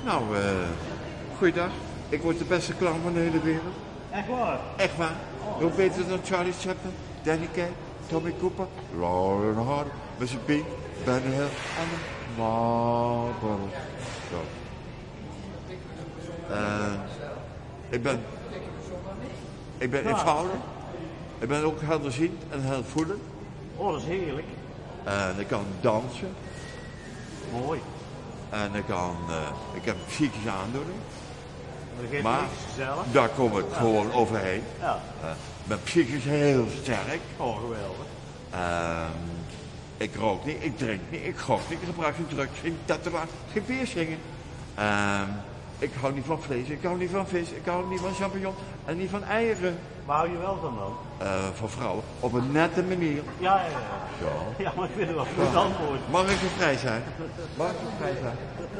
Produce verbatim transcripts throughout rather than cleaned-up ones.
Nou, uh, goeiedag. Ik word de beste clown van de hele wereld. Echt waar? Echt waar. Oh, Hoe beter dan Charlie Chaplin, Danny Kaye, Tommy Cooper, Lauren Hardy, mister Big, Benny Hill en de Marlboro. Zo. Uh, ik ben... Ik ben eenvoudig. Ik ben ook helderziend en heldervoelend. Oh, dat is heerlijk. En ik kan dansen. Mooi. En ik kan... Uh, ik heb een psychische aandoening. Maar, maar gezellig. Daar kom ik ja. gewoon overheen. Ja. Uh, ik ben psychisch heel sterk. Oh, geweldig. Uh, ik rook niet, ik drink niet, ik gok niet, ik gebruik geen drugs, geen tatoeage, geen piercingen. Uh, ik hou niet van vlees, ik hou niet van vis, ik hou niet van champignon en niet van eieren. Waar hou je wel van dan? Uh, van vrouwen, op een nette manier. Ja, ja, ja. Zo. Ja, maar ik vind het wel een goed antwoord. Mag ik zo vrij zijn? Mag ik zo vrij zijn?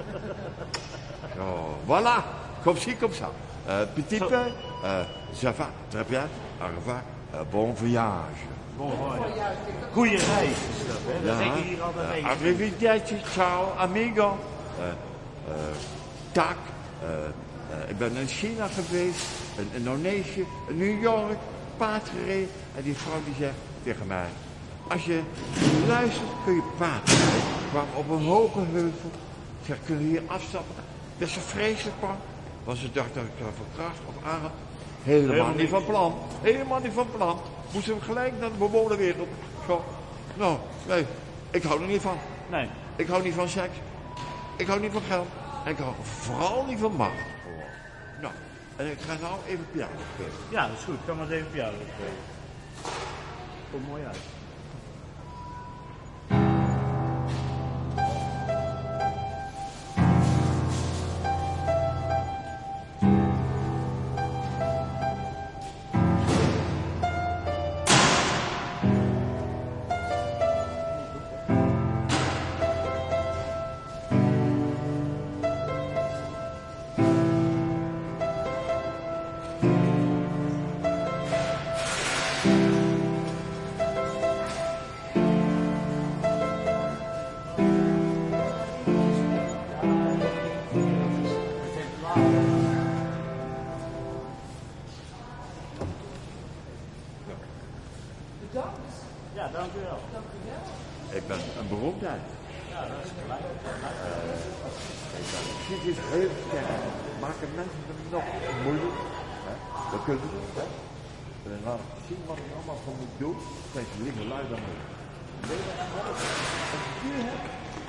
Zo, voilà. Comme ci, comme ça. Uh, petit peu, uh, ça va, très bien, au revoir, uh, bon voyage. Bon voyage. Goeie reis is dat, hè? Dat ja, zeg je hier altijd mee. Uh, arrivederci, ciao, amigo. Uh, uh, tak. Uh, uh, ik ben in China geweest, in Indonesië, in New York, paard gereden. En die vrouw die zegt tegen mij, als je luistert kun je paard rijden. Ik kwam op een hoge heuvel. Ik zeg, kunnen we hier afstappen? Dat is zo vreselijk bang. Want ze dacht dat ik daar verkracht of aanhad. Helemaal, Helemaal niet van plan. Helemaal niet van plan. Moesten we gelijk naar de bewoonde wereld. Zo. Nou, nee. Ik hou er niet van. Nee. Ik hou niet van seks. Ik hou niet van geld. En ik hou vooral niet van macht. Nou, en ik ga nou even piano spelen. Ja, dat is goed. Ik ga maar eens even piano spelen. Komt mooi uit. Ja, dank u wel. Dank u wel. Ik ben een beroemdheid. Ja, dat is gelijk. Uh, ik ben fysisch heel sterk. Maken mensen het nog moeilijk. Hè? Dat kunnen ze. Hè? En dan laat ik zien wat ik allemaal van moet doen. Kijk, ze liggen lui dan mee. Nee, dat is wel. Als je die hebt.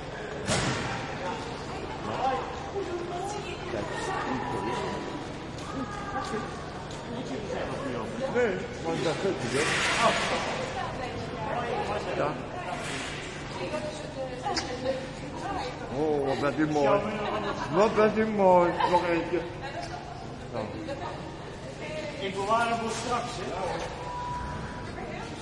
Kijk, nee, maar dat kunt u wel. Ja. Oh, wat bent u mooi. Wat bent u mooi. Nog eentje. Nou. Ik bewaar hem voor straks, hè.